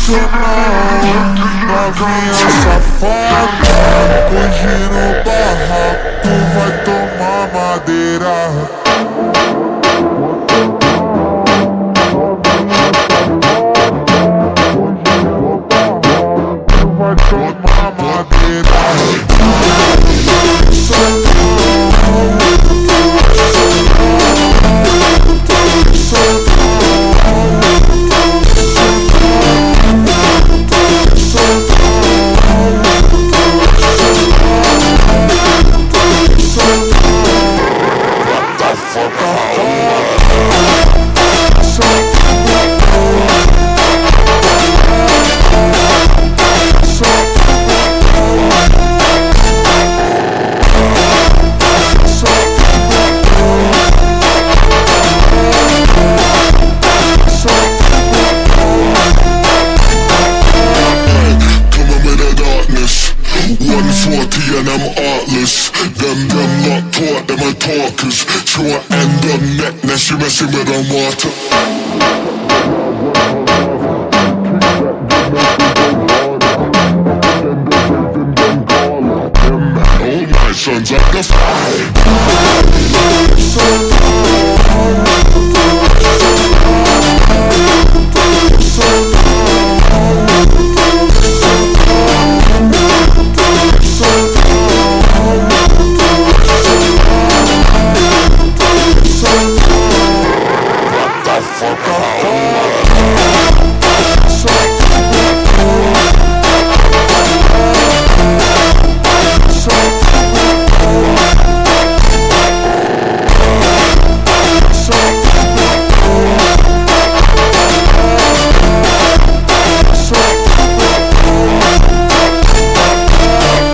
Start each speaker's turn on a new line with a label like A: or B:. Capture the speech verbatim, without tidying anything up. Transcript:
A: sensacional. Novinha safada, hoje no barraco vai tomar madeira. Vai tomar madeira.
B: And I'm artless. Them, them not taught, them are talkers. Short end on neck, now she messing with on water.